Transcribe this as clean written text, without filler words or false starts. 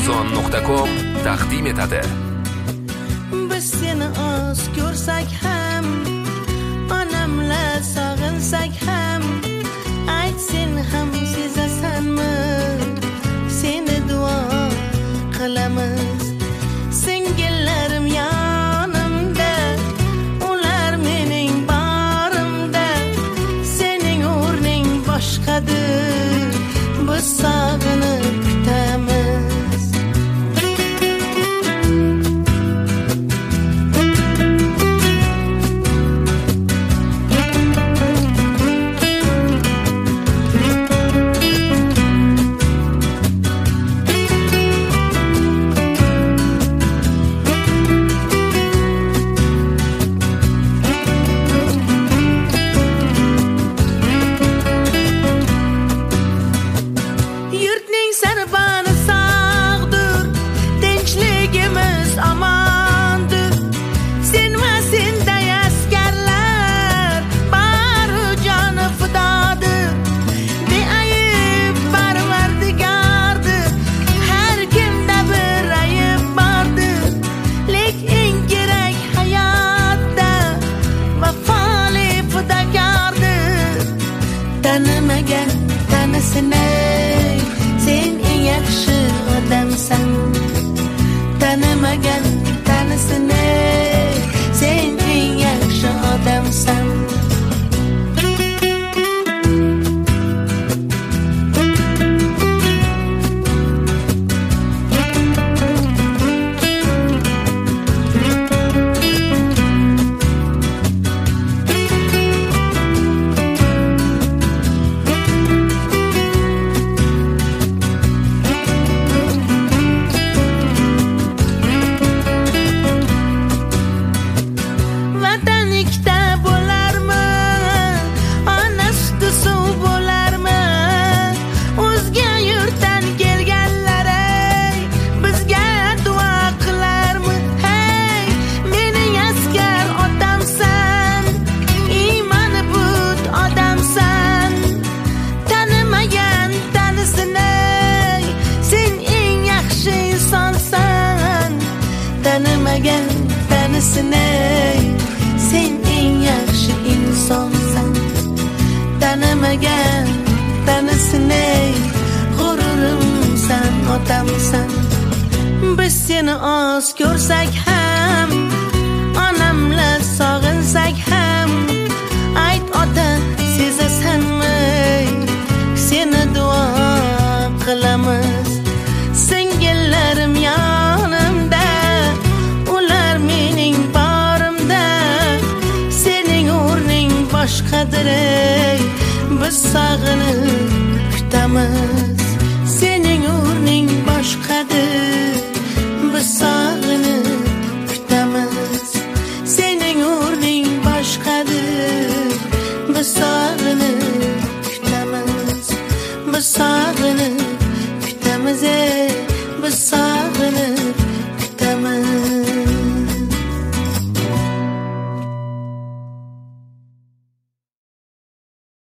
Arzon.com taqdim etadi. Biz seni oz ko'rsak ham, onamla sog'insak ham, ayt sen ham sezasanmi? Seni duo qilamiz. Singillarim yonimda, ular mening barimda. Sening o'rning boshqadir, biz sog'inib kutamiz. Yurtning sarboni sog'dir, tinchligimiz amondir. Sen va senday askarlar bari joni fidodir. Beayb parvardigardir, har kimda bir ayb bordir. Lek eng kerak hayotda vafoli fidokordir. Tanimagan tanisini, sen eng yaxshi odamsan. Tanimagan tanisini, sen eng yaxshi odamsan. Vatan ikkita bo'larmi? Ona suti suv bo'larmi? O'zga yurtdan kelganlar ey, bizga duo qilarmi? Hey, mening askar otamsan, iymoni but odamsan. Tanimagan tanisini, sen eng yaxshi insonsan. Tanimagan tanisini, sen eng yaxshi insonsan. Tanimagan tanisini, g'ururimsan, otamsan. Biz seni oz ko'rsak ham, onamla sog'insak ham, ayt ota sezasanmi? Seni duo qilamiz. Singillarim yonimda, ular mening barimda. Sening o'rning boshqadir ey, biz sog'inib kutamiz.